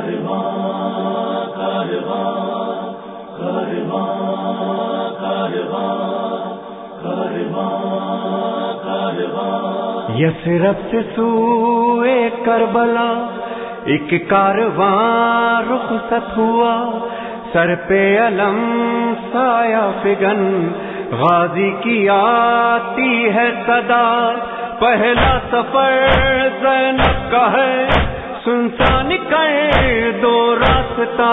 یثرب سے سوئے کربلا ایک کارواں رخصت ہوا، سر پہ علم سایہ فگن غازی کی آتی ہے صدا، پہلا سفر زینب کا ہے سنسان کر دو راستہ،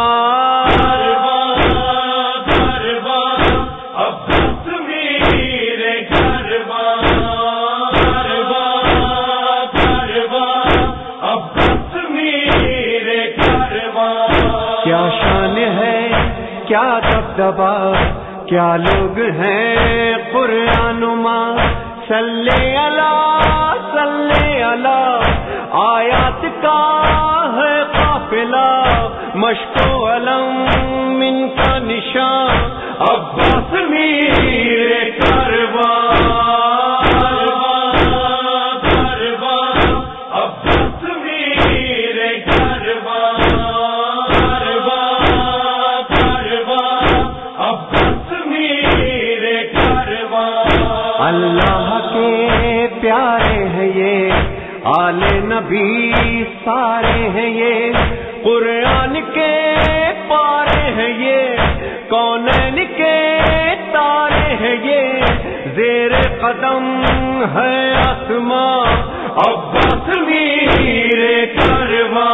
کیا شان ہے کیا دبدبا کیا لوگ ہیں قرآن ماں، صلی اللہ آیات کا ہے قافلہ، مشک و علم ان کا نشان عباس میر کارواں، اللہ کے پیارے ہیں یہ آل نبی سارے ہیں یہ، قرآن کے پارے ہیں یہ، کونین کے تارے ہیں یہ، زیر قدم ہے آسماں عباس میر کارواں،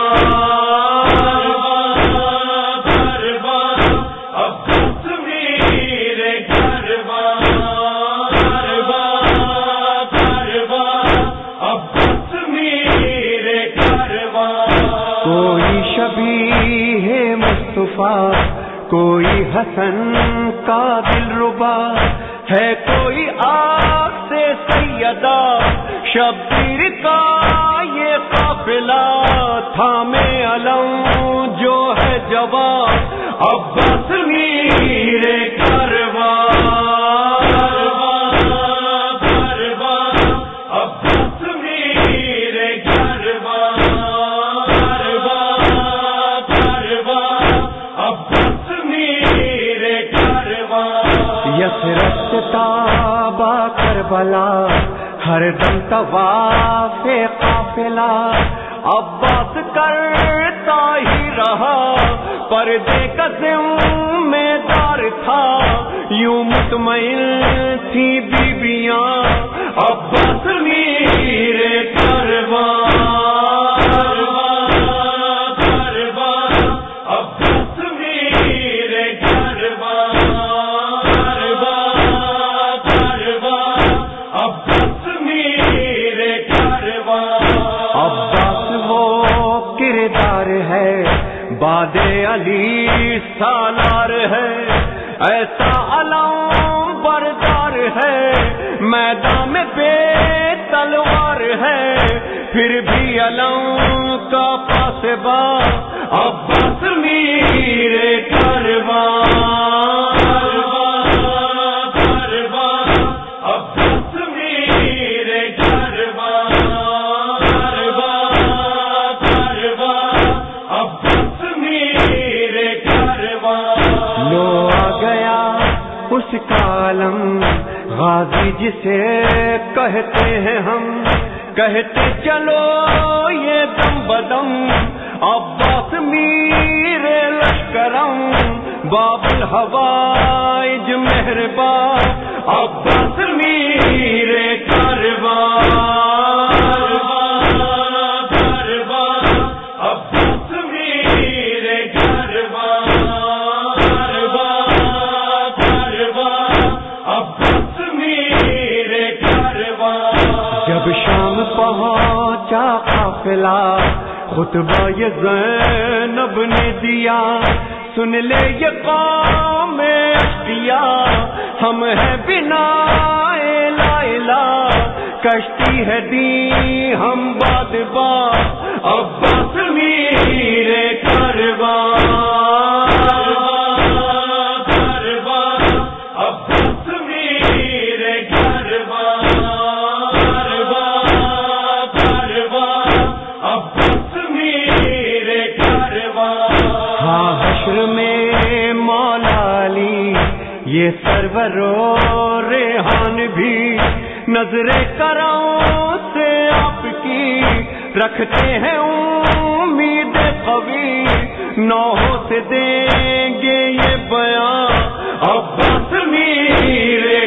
کوئی شبیہ مصطفیٰ کوئی حسن کا دلربا ہے، کوئی آگ سے سیدہ شبیر کا یہ قافلہ، تھامے علم جو ہے جوان عباس میر کارواں، یثرب سے تابا کربلا ہر دم طواف قافلہ، عباس کرتا ہی رہا پردے کا ذمہ دار تھا، یوں مطمئن تھی بیبیاں عباس میر کارواں، باد علی سالار ہے ایسا علم بردار ہے، میدان میں بے تلوار ہے پھر بھی علم کا پاسبا عباس میر کارواں، اس کا علم غازی جسے کہتے ہیں ہم، کہتے چلو یہ دم بدم عباس میر لشکرم، باب الحوائج مہربان عباس میر کارواں، جب شام پہنچا قافلہ خطبہ یہ زینب نے دیا، سن لے یہ قوم اشقیاء ہم ہیں بنا لا الہ، کشتی ہے دی ہم بادبا عباس میر کارواں، حشر میں مولا علی یہ سرور و ریحان بھی نظر کرم سے آپ کی رکھتے ہیں امید قوی، نوحوں سے دیں گے یہ بیان عباس میرے